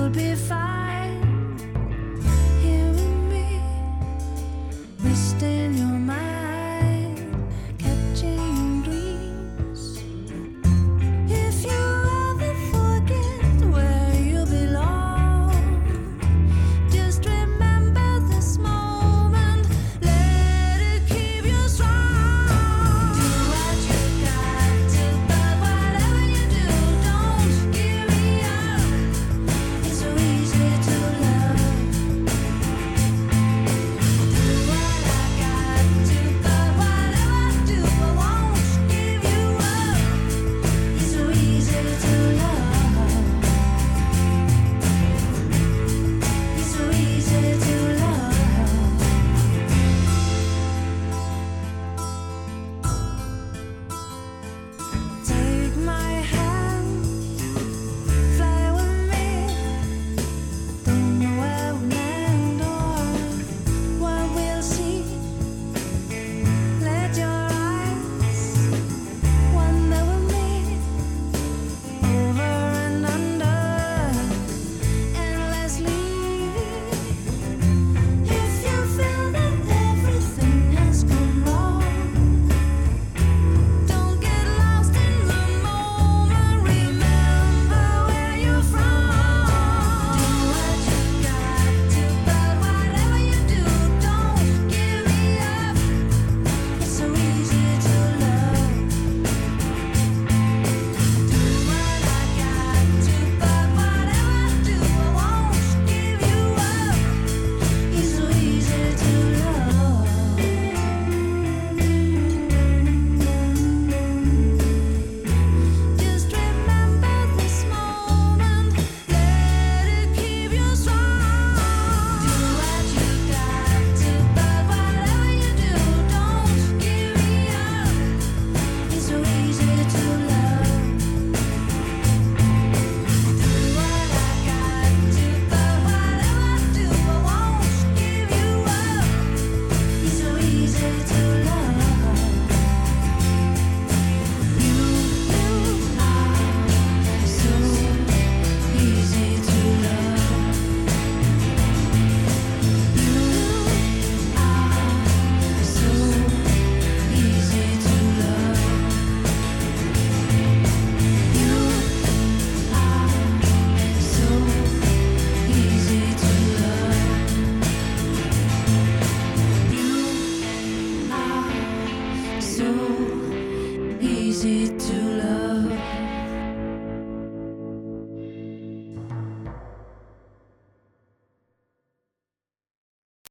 you'll be fine. Here with me, resting your mind, catching dreams. If you ever forget where you belong, just remember this moment. Let it keep you strong. Do what you got to, but whatever you do, don't give me up. It's so easy to love. Do what I got to, but whatever I do, I won't give you up. It's so easy to love. It's so easy to love. Take my hand, fly with me. Don't know where we'll land or what we'll see. Let your eyes wander with me, over and under, endlessly. If you feel that everything has gone wrong, don't get lost in the moment. Remember where you're from. Do what you got to, but whatever you do, don't give me up. It's so easy to love. Do what I got to, but whatever I do, I won't give you up. It's so easy to love. Just remember this moment. Let it keep you strong. Do what you got to, but whatever you do, don't give me up. It's so easy to love. Do what I got to, but whatever I do, I won't give you up. It's so easy to love. You are so easy to love. You are so easy to love. You are so easy to love. You are so easy to love.